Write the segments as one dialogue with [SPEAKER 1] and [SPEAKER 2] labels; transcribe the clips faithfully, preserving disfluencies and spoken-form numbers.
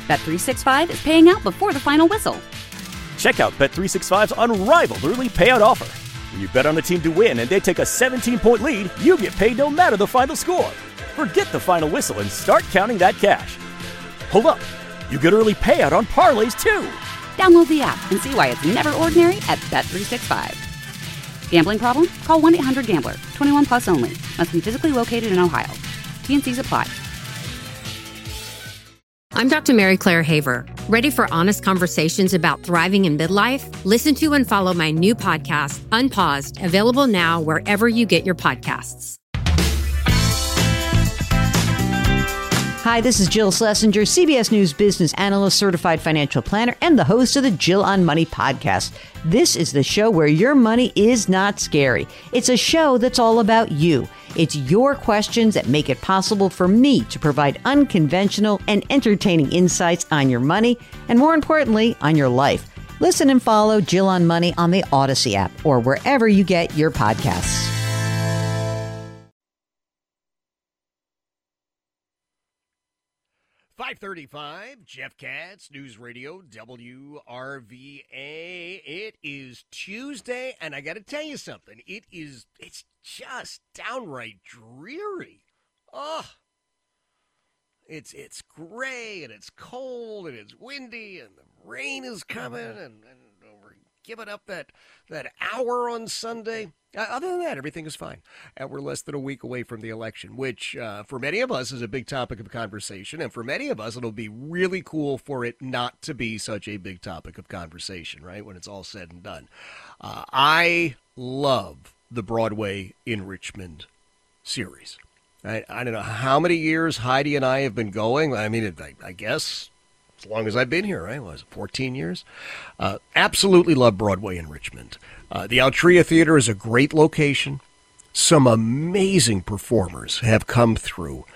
[SPEAKER 1] Bet three sixty-five is paying out before the final whistle.
[SPEAKER 2] Check out Bet three sixty-five's unrivaled early payout offer. When you bet on a team to win and they take a seventeen-point lead, you get paid no matter the final score. Forget the final whistle and start counting that cash. Hold up. You get early payout on parlays, too.
[SPEAKER 1] Download the app and see why it's never ordinary at Bet three sixty-five. Gambling problem? Call one eight hundred gambler. twenty-one plus only. Must be physically located in Ohio. T N Cs apply.
[SPEAKER 3] I'm Doctor Mary Claire Haver. Ready for honest conversations about thriving in midlife? Listen to and follow my new podcast, Unpaused, available now wherever you get your podcasts.
[SPEAKER 4] Hi, this is Jill Schlesinger, C B S News business analyst, certified financial planner, and the host of the Jill on Money podcast. This is the show where your money is not scary. It's a show that's all about you. It's your questions that make it possible for me to provide unconventional and entertaining insights on your money, and more importantly, on your life. Listen and follow Jill on Money on the Odyssey app or wherever you get your podcasts.
[SPEAKER 5] five thirty-five, Jeff Katz, News Radio, W R V A. It is Tuesday, and I got to tell you something. It is, it's just downright dreary. Oh, it's it's gray, and it's cold, and it's windy, and the rain is coming, and, and we're giving up that, that hour on Sunday. Uh, other than that, everything is fine. And we're less than a week away from the election, which uh, for many of us is a big topic of conversation. And for many of us, it'll be really cool for it not to be such a big topic of conversation, right, when it's all said and done. Uh, I love the Broadway in Richmond series. I, I don't know how many years Heidi and I have been going. I mean, I, I guess as long as I've been here, right? Was it fourteen years? Uh, absolutely love Broadway in Richmond. Uh, the Altria Theater is a great location. Some amazing performers have come through,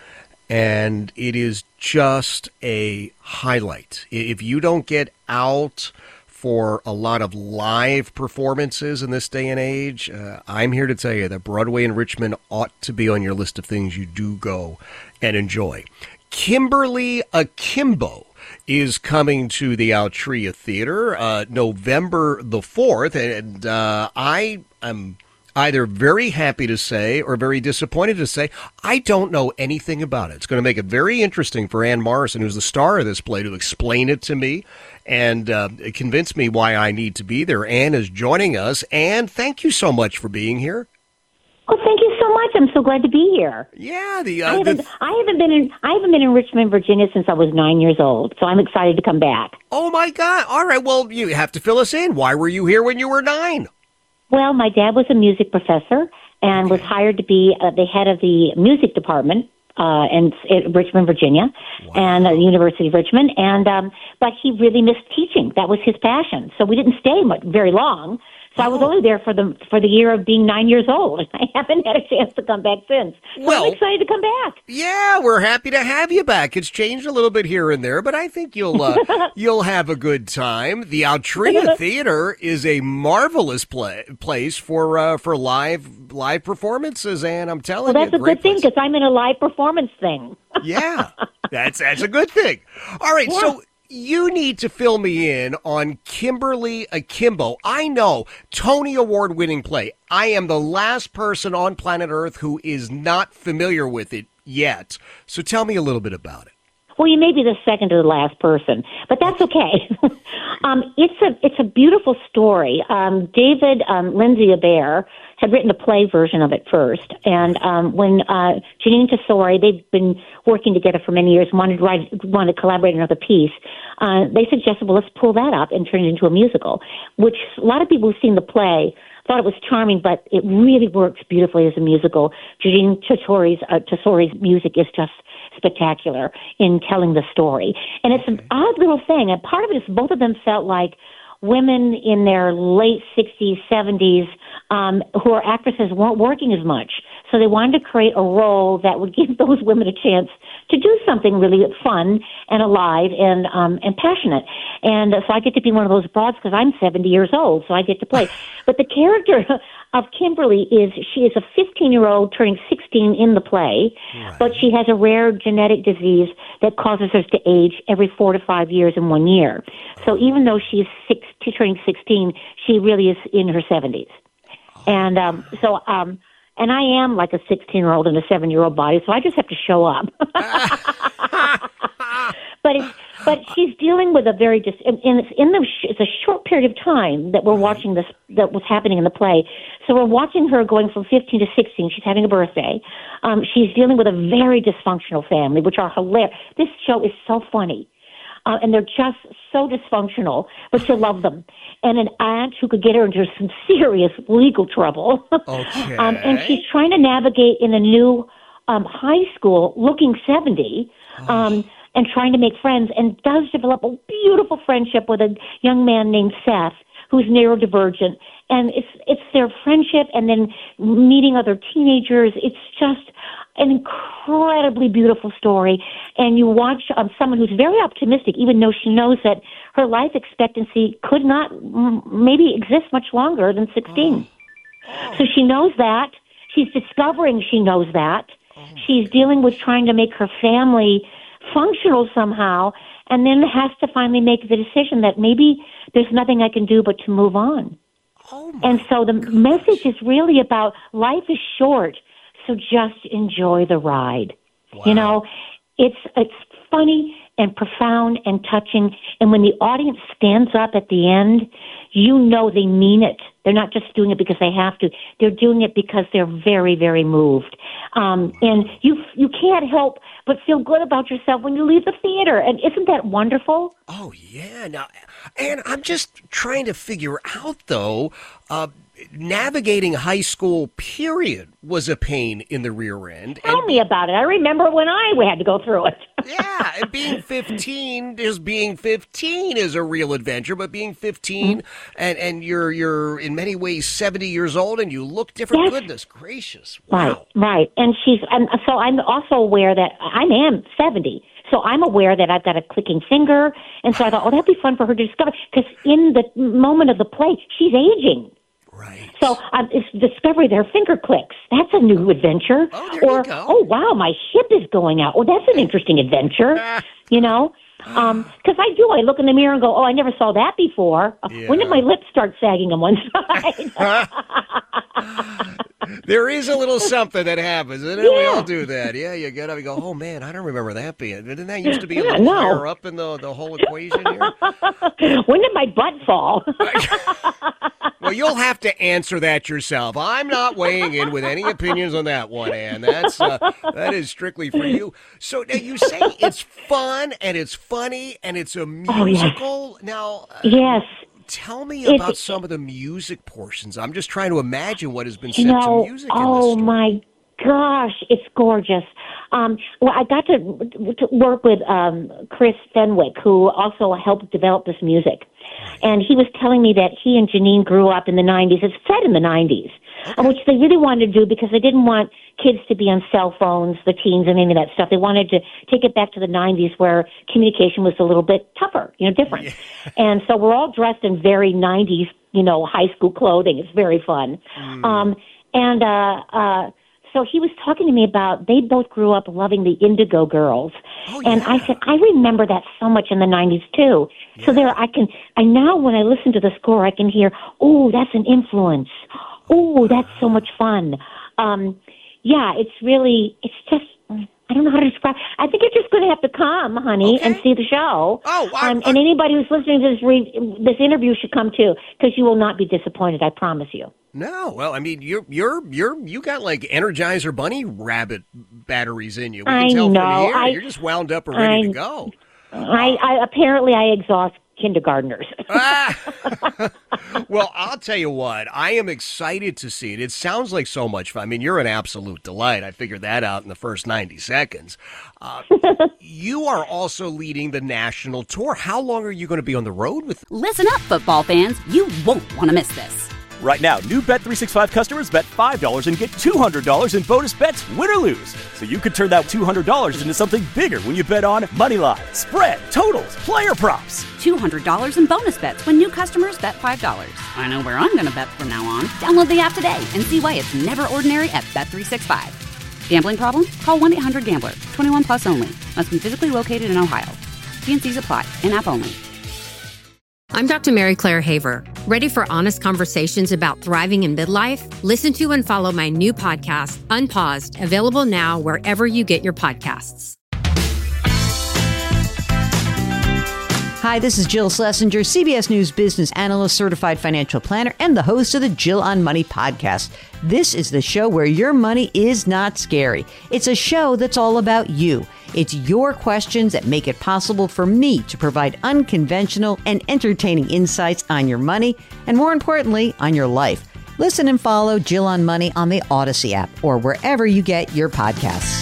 [SPEAKER 5] and it is just a highlight. If you don't get out for a lot of live performances in this day and age, uh, I'm here to tell you that Broadway in Richmond ought to be on your list of things you do go and enjoy. Kimberly Akimbo is coming to the Altria Theater uh, November the fourth, and uh, I am either very happy to say or very disappointed to say I don't know anything about it. It's going to make it very interesting for Ann Morrison, who's the star of this play, to explain it to me and uh, convince me why I need to be there. Ann is joining us. Ann, thank you so much for being here.
[SPEAKER 6] Oh, thank you so much. I'm so glad to be here.
[SPEAKER 5] Yeah, the, uh,
[SPEAKER 6] I, haven't,
[SPEAKER 5] the
[SPEAKER 6] I haven't been in I haven't been in Richmond, Virginia since I was nine years old, so I'm excited to come back.
[SPEAKER 5] Oh my God! All right, well, you have to fill us in. Why were you here when you were nine?
[SPEAKER 6] Well, my dad was a music professor and
[SPEAKER 5] okay.
[SPEAKER 6] was hired to be uh, the head of the music department uh, in, in Richmond, Virginia,
[SPEAKER 5] wow.
[SPEAKER 6] and uh, the University of Richmond. And um, but he really missed teaching; that was his passion. So we didn't stay much, very long. So I was only there for the for the year of being nine years old. I haven't had a chance to come back since. So
[SPEAKER 5] well,
[SPEAKER 6] I'm excited to come back.
[SPEAKER 5] Yeah, we're happy to have you back. It's changed a little bit here and there, but I think you'll uh, you'll have a good time. The Altria Theater is a marvelous play, place for uh, for live live performances, and I'm telling
[SPEAKER 6] well,
[SPEAKER 5] you,
[SPEAKER 6] that's a good thing because I'm in a live performance thing.
[SPEAKER 5] Yeah, that's that's a good thing. All right,
[SPEAKER 6] yeah.
[SPEAKER 5] so. You need to fill me in on Kimberly Akimbo. I know, Tony Award-winning play. I am the last person on planet Earth who is not familiar with it yet. So tell me a little bit about it.
[SPEAKER 6] Well, you may be the second to the last person, but that's okay. um, it's a it's a beautiful story. Um, David um, Lindsay Abaire had written a play version of it first, and um, when uh, Janine Tesori, they've been working together for many years, wanted to write, wanted to collaborate on another piece. Uh, they suggested, well, let's pull that up and turn it into a musical, which a lot of people who've seen the play thought it was charming, but it really works beautifully as a musical. Janine Tesori's uh, Tesori's music is just spectacular in telling the story. And it's an odd little thing. And part of it is both of them felt like women in their late sixties, seventies, um, who are actresses weren't working as much. So they wanted to create a role that would give those women a chance to do something really fun and alive and um, and passionate. And uh, so I get to be one of those broads because I'm seventy years old, so I get to play. But the character of Kimberly is she is a fifteen-year-old turning sixteen in the play, right. But she has a rare genetic disease that causes her to age every four to five years in one year. So even though she's six, turning sixteen, she really is in her seventies. And um, so, um, and I am like a sixteen-year-old in a seven-year-old body, so I just have to show up. But it's, but she's dealing with a very dis- and it's in the sh- it's a short period of time that we're watching this that was happening in the play. So we're watching her going from fifteen to sixteen. She's having a birthday. Um, she's dealing with a very dysfunctional family, which are hilarious. This show is so funny. Uh, and they're just so dysfunctional, but you love them. And an aunt who could get her into some serious legal trouble.
[SPEAKER 5] Okay.
[SPEAKER 6] um, and she's trying to navigate in a new um, high school, looking seventy, um, and trying to make friends, and does develop a beautiful friendship with a young man named Seth, who's neurodivergent. And it's it's their friendship, and then meeting other teenagers. It's just an incredibly beautiful story. And you watch um, someone who's very optimistic, even though she knows that her life expectancy could not m- maybe exist much longer than sixteen. Oh. So she knows that. She's discovering she knows that. Oh. She's dealing with trying to make her family functional somehow, and then has to finally make the decision that maybe there's nothing I can do but to move on.
[SPEAKER 5] Oh
[SPEAKER 6] and so the gosh. message is really about life is short, so just enjoy the ride.
[SPEAKER 5] Wow.
[SPEAKER 6] You know, it's it's funny and profound and touching, and when the audience stands up at the end, you know they mean it. They're not just doing it because they have to. They're doing it because they're very, very moved. Um, and you you can't help but feel good about yourself when you leave the theater. And isn't that wonderful?
[SPEAKER 5] Oh, yeah. Now, and I'm just trying to figure out, though, uh, navigating high school, period, was a pain in the rear end.
[SPEAKER 6] Tell and, me about it. I remember when I had to go through it.
[SPEAKER 5] Yeah, and being fifteen, just being fifteen is a real adventure, but being fifteen mm-hmm. and, and you're you're in many ways seventy years old and you look different.
[SPEAKER 6] Yes.
[SPEAKER 5] Goodness gracious. Wow.
[SPEAKER 6] Right, right. And she's and so I'm also aware that I am seventy. So I'm aware that I've got a clicking finger, and so I thought, oh, that'd be fun for her to discover, because in the moment of the play, she's aging.
[SPEAKER 5] Right.
[SPEAKER 6] So um, it's discovery their finger clicks. That's a new adventure.
[SPEAKER 5] Oh, there
[SPEAKER 6] or,
[SPEAKER 5] you go.
[SPEAKER 6] oh, wow, my ship is going out. Oh, that's an interesting adventure. You know? Because um, I do. I look in the mirror and go, oh, I never saw that before.
[SPEAKER 5] Yeah.
[SPEAKER 6] When did my lips start sagging on one side?
[SPEAKER 5] There is a little something that happens, isn't it? Yeah. We all do that. Yeah, you get up and go, oh, man, I don't remember that being. Didn't that used to be a
[SPEAKER 6] yeah,
[SPEAKER 5] little
[SPEAKER 6] no.
[SPEAKER 5] higher up in the, the whole equation here?
[SPEAKER 6] When did my butt fall?
[SPEAKER 5] Well, you'll have to answer that yourself. I'm not weighing in with any opinions on that one, Ann. That's uh, that is strictly for you. So now you say it's fun and it's funny and it's a musical.
[SPEAKER 6] Oh, yes.
[SPEAKER 5] Now, uh,
[SPEAKER 6] yes.
[SPEAKER 5] Tell me
[SPEAKER 6] it's,
[SPEAKER 5] about some of the music portions. I'm just trying to imagine what has been set
[SPEAKER 6] you know,
[SPEAKER 5] to music.
[SPEAKER 6] Oh
[SPEAKER 5] in this
[SPEAKER 6] my gosh, it's gorgeous. Um, well, I got to, to work with um, Chris Fenwick, who also helped develop this music. And he was telling me that he and Janine grew up in the nineties. It's set in the nineties, okay. Which they really wanted to do because they didn't want kids to be on cell phones, the teens, and any of that stuff. They wanted to take it back to the nineties where communication was a little bit tougher, you know, different. Yeah. And so we're all dressed in very nineties, you know, high school clothing. It's very fun. Mm. Um, and uh, uh, so he was talking to me about they both grew up loving the Indigo Girls.
[SPEAKER 5] Oh,
[SPEAKER 6] and
[SPEAKER 5] yeah.
[SPEAKER 6] I said, I remember that so much in the nineties, too. Yeah. So there I can, I now when I listen to the score, I can hear, oh, that's an influence. Oh, that's so much fun. Um, yeah, it's really, it's just, I don't know how to describe. I think you're just going to have to come, honey,
[SPEAKER 5] okay.
[SPEAKER 6] and see the show.
[SPEAKER 5] Oh, I,
[SPEAKER 6] um, and
[SPEAKER 5] I,
[SPEAKER 6] anybody who's listening to this re- this interview should come too, because you will not be disappointed. I promise you.
[SPEAKER 5] No, well, I mean, you're you're you're you got like Energizer Bunny rabbit batteries in you. We can
[SPEAKER 6] I
[SPEAKER 5] tell
[SPEAKER 6] know.
[SPEAKER 5] from here.
[SPEAKER 6] I,
[SPEAKER 5] You're just wound up and ready
[SPEAKER 6] I,
[SPEAKER 5] to go.
[SPEAKER 6] I, I apparently I exhaust kindergartners.
[SPEAKER 5] ah! Well, I'll tell you what, I am excited to see it. It sounds like so much fun. I mean, you're an absolute delight. I figured that out in the first ninety seconds. Uh, you are also leading the national tour. How long are you going to be on the road with?
[SPEAKER 1] Listen up, football fans. You won't want to miss this.
[SPEAKER 2] Right now, new Bet three sixty-five customers bet five dollars and get two hundred dollars in bonus bets, win or lose. So you could turn that two hundred dollars into something bigger when you bet on moneyline, spread, totals, player props.
[SPEAKER 1] two hundred dollars in bonus bets when new customers bet five dollars. I know where I'm going to bet from now on. Download the app today and see why it's never ordinary at Bet three sixty-five. Gambling problem? Call one eight hundred gambler. twenty-one plus only. Must be physically located in Ohio. T and C's apply. In-app only.
[SPEAKER 3] I'm Doctor Mary Claire Haver. Ready for honest conversations about thriving in midlife? Listen to and follow my new podcast, Unpaused, available now wherever you get your podcasts.
[SPEAKER 4] Hi, this is Jill Schlesinger, C B S News business analyst, certified financial planner, and the host of the Jill on Money podcast. This is the show where your money is not scary. It's a show that's all about you. It's your questions that make it possible for me to provide unconventional and entertaining insights on your money, and more importantly, on your life. Listen and follow Jill on Money on the Odyssey app or wherever you get your podcasts.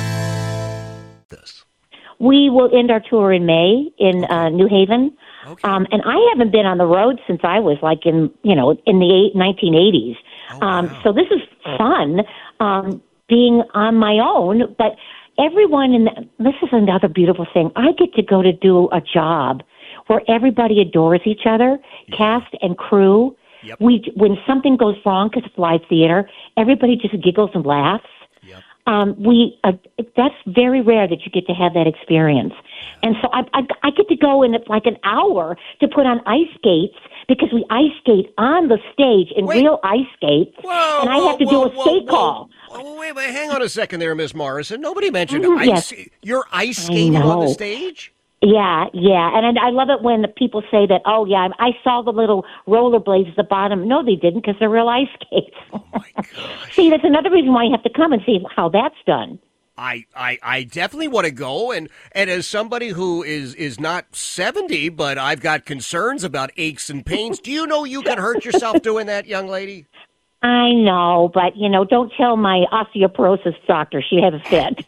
[SPEAKER 6] We will end our tour in May in uh, New Haven.
[SPEAKER 5] Okay.
[SPEAKER 6] Um, and I haven't been on the road since I was like in, you know, in the eight, nineteen eighties.
[SPEAKER 5] Oh,
[SPEAKER 6] um,
[SPEAKER 5] wow.
[SPEAKER 6] So this is fun, um, being on my own. But everyone, in the, this is another beautiful thing. I get to go to do a job where everybody adores each other,
[SPEAKER 5] Yeah.
[SPEAKER 6] cast and crew.
[SPEAKER 5] Yep.
[SPEAKER 6] We, when something goes wrong, because it's live theater, everybody just giggles and laughs.
[SPEAKER 5] Yep.
[SPEAKER 6] Um, we uh, that's very rare that you get to have that experience, and so I, I I get to go in like an hour to put on ice skates because we ice skate on the stage in
[SPEAKER 5] Wait.
[SPEAKER 6] real ice skates,
[SPEAKER 5] Whoa,
[SPEAKER 6] and I
[SPEAKER 5] whoa,
[SPEAKER 6] have to
[SPEAKER 5] whoa,
[SPEAKER 6] do a
[SPEAKER 5] whoa,
[SPEAKER 6] skate
[SPEAKER 5] whoa.
[SPEAKER 6] call.
[SPEAKER 5] Oh, wait, wait, hang on a second there, Miss Morrison. Nobody mentioned
[SPEAKER 6] Mhm,
[SPEAKER 5] ice.
[SPEAKER 6] yes.
[SPEAKER 5] You're ice skating on the
[SPEAKER 6] know.
[SPEAKER 5] stage?
[SPEAKER 6] Yeah, yeah, and I I love it when the people say that. Oh, yeah, I saw the little rollerblades at the bottom. No, they didn't because they're real ice skates.
[SPEAKER 5] Oh, my gosh.
[SPEAKER 6] See, that's another reason why you have to come and see how that's done.
[SPEAKER 5] I, I, I definitely want to go, and, and as somebody who is, is not seventy, but I've got concerns about aches and pains, do you know you can hurt yourself doing that, young lady?
[SPEAKER 6] I know, but, you know, don't tell my osteoporosis doctor. She'd have a fit.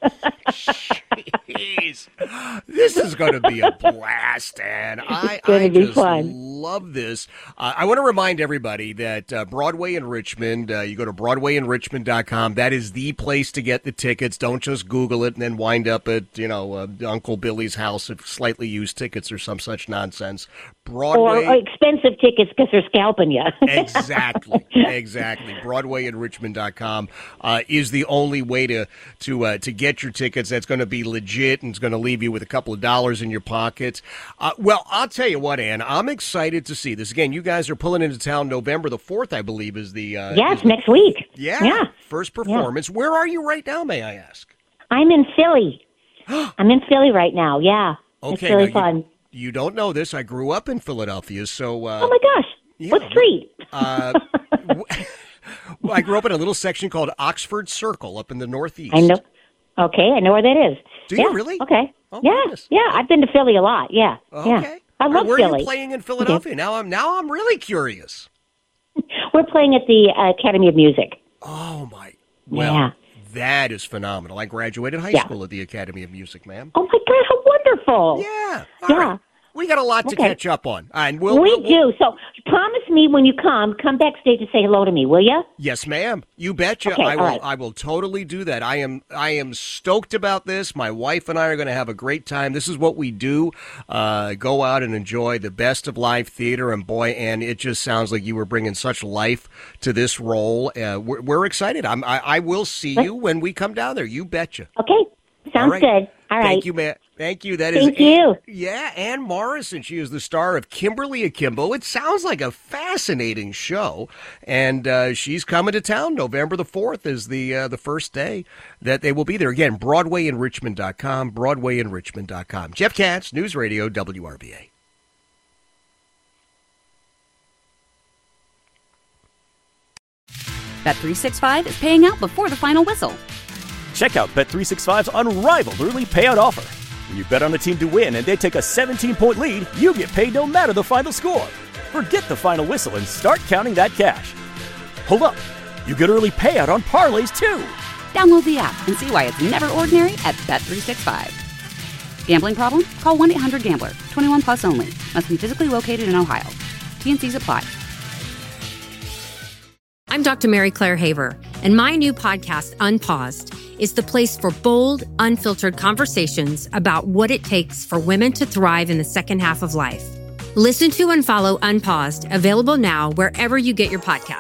[SPEAKER 5] Jeez. This is going to be a blast, and I,
[SPEAKER 6] gonna
[SPEAKER 5] I
[SPEAKER 6] be
[SPEAKER 5] just
[SPEAKER 6] fun.
[SPEAKER 5] love this. Uh, I want to remind everybody that uh, Broadway in Richmond, uh, you go to broadway in richmond dot com. That is the place to get the tickets. Don't just Google it and then wind up at, you know, uh, Uncle Billy's house of slightly used tickets or some such nonsense. Broadway.
[SPEAKER 6] Or, or expensive tickets because they're scalping you.
[SPEAKER 5] Exactly, exactly. broadway in richmond dot com uh, is the only way to to uh, to get your tickets. That's going to be legit and it's going to leave you with a couple of dollars in your pocket. Uh, well, I'll tell you what, Ann, I'm excited to see this. Again, you guys are pulling into town November the fourth, I believe, is the uh,
[SPEAKER 6] Yes,
[SPEAKER 5] is the-
[SPEAKER 6] next week.
[SPEAKER 5] yeah,
[SPEAKER 6] Yeah.
[SPEAKER 5] first performance. Where are you right now, may I ask?
[SPEAKER 6] I'm in Philly. I'm in Philly right now, yeah. It's
[SPEAKER 5] Okay,
[SPEAKER 6] really
[SPEAKER 5] now
[SPEAKER 6] fun.
[SPEAKER 5] You, you don't know this. I grew up in Philadelphia, so uh,
[SPEAKER 6] Oh, my gosh.
[SPEAKER 5] yeah,
[SPEAKER 6] What street?
[SPEAKER 5] Uh, w- well, I grew up in a little section called Oxford Circle up in the Northeast.
[SPEAKER 6] I know. Okay, I know where that is.
[SPEAKER 5] Do you
[SPEAKER 6] Yeah,
[SPEAKER 5] really?
[SPEAKER 6] Okay.
[SPEAKER 5] Oh,
[SPEAKER 6] yeah,
[SPEAKER 5] goodness.
[SPEAKER 6] yeah. I've been to Philly a lot. Yeah,
[SPEAKER 5] Okay.
[SPEAKER 6] yeah. I love
[SPEAKER 5] Where
[SPEAKER 6] Philly.
[SPEAKER 5] are you playing in Philadelphia? Now I'm now I'm really curious.
[SPEAKER 6] We're playing at the uh, Academy of Music.
[SPEAKER 5] Oh my! Well,
[SPEAKER 6] Yeah.
[SPEAKER 5] that is phenomenal. I graduated high
[SPEAKER 6] Yeah.
[SPEAKER 5] school at the Academy of Music, ma'am.
[SPEAKER 6] Oh my God, how wonderful!
[SPEAKER 5] Yeah. All
[SPEAKER 6] Yeah.
[SPEAKER 5] right. We got a lot to
[SPEAKER 6] Okay.
[SPEAKER 5] catch up on. And we'll,
[SPEAKER 6] we
[SPEAKER 5] we'll-
[SPEAKER 6] do. So promise me when you come, come backstage and say hello to me, will you?
[SPEAKER 5] Yes, ma'am. You betcha.
[SPEAKER 6] Okay,
[SPEAKER 5] I
[SPEAKER 6] all
[SPEAKER 5] will.
[SPEAKER 6] right.
[SPEAKER 5] I will totally do that. I am. I am stoked about this. My wife and I are going to have a great time. This is what we do. Uh, go out and enjoy the best of live theater. And boy, and it just sounds like you were bringing such life to this role. Uh, we're, we're excited. I'm, I, I will see you when we come down there. You betcha.
[SPEAKER 6] Okay, sounds
[SPEAKER 5] All right.
[SPEAKER 6] good. All right.
[SPEAKER 5] Thank you, man. Thank you. That is
[SPEAKER 6] Thank you.
[SPEAKER 5] Yeah, Ann Morrison. She is the star of Kimberly Akimbo. It sounds like a fascinating show, and uh, she's coming to town. November the fourth is the uh, the first day that they will be there. Again, broadway in richmond dot com, broadway in richmond dot com. Jeff Katz, News Radio, W R B A.
[SPEAKER 1] Bet three sixty-five is paying out before the final whistle.
[SPEAKER 2] Check out Bet three sixty-five's unrivaled early payout offer. When you bet on a team to win and they take a seventeen-point lead, you get paid no matter the final score. Forget the final whistle and start counting that cash. Hold up. You get early payout on parlays, too.
[SPEAKER 1] Download the app and see why it's never ordinary at Bet three sixty-five. Gambling problem? Call one eight hundred gambler. twenty-one plus only. Must be physically located in Ohio. T and C's apply.
[SPEAKER 3] I'm Doctor Mary Claire Haver, and my new podcast, Unpaused, is the place for bold, unfiltered conversations about what it takes for women to thrive in the second half of life. Listen to and follow Unpaused, available now wherever you get your podcasts.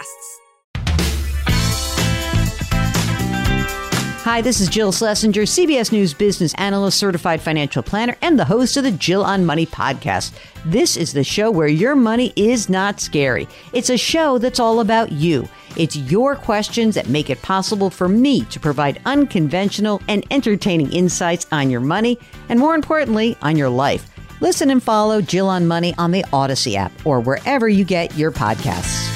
[SPEAKER 4] Hi, this is Jill Schlesinger, C B S News business analyst, certified financial planner, and the host of the Jill on Money podcast. This is the show where your money is not scary. It's a show that's all about you. It's your questions that make it possible for me to provide unconventional and entertaining insights on your money, and more importantly, on your life. Listen and follow Jill on Money on the Odyssey app or wherever you get your podcasts.